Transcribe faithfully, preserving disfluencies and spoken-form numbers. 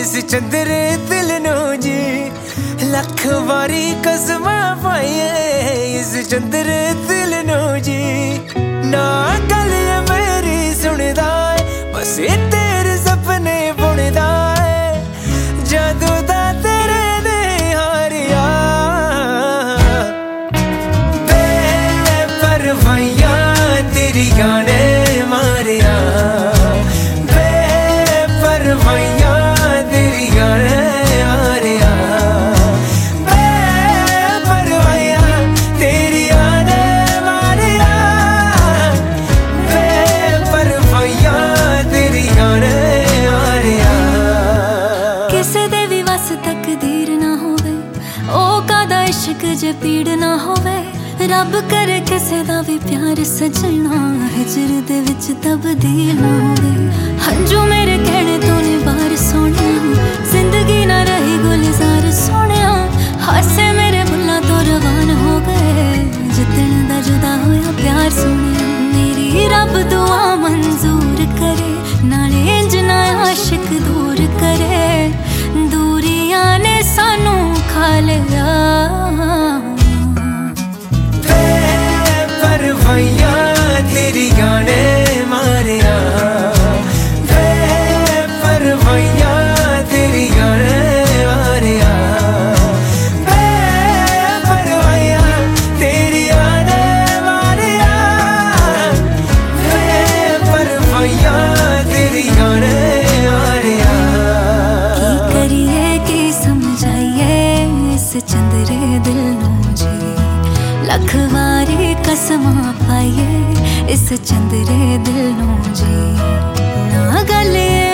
इस चंद्रे दिल नो जी लख बारी कसम पाइए इस चंद्रे दिल नो जी ना गल मेरी सुनदा बस तेरे सपने बुनदा जादू दा तेरे ने हारिया बेपरवाहियां तेरी गाने मारिया बेपरवाहियां तेरी गाने मारिया बेपरवाहियां तेरी गाने मारिया बेपरवाहियां तेरी गाने मारिया किसे दे भी वस तकदीर ना होवे ओ कादा इश्क जे पीड़ ना होवे रब करे किसे दा भी प्यार सजना हिजर दे विच तब्दील ना होवे हंजू मेरे कहने तो ने बाहर सोनिया जिंदगी ना रही गुलजार सोनिया हासे मेरे बुल्ला तो रवान हो गए जितन दा जुदा होया प्यार सोनिया मेरी रब दुआ मंजूर करे नाले इंज ना आशिक दूर करे दूरियां ने सानू खा लिया बेपरवाहियां तेरी गाने मारिया बेपरवाहियां तेरी गाने मारिया बेपरवाहियां तेरी गाने मारिया बेपरवाहियां तेरी गाने मारिया की करिए की समझाइए इस चंद्रे दिल नो जी लख वारी कसमां पाइए इस चंद्रे दिल नो जी ना गले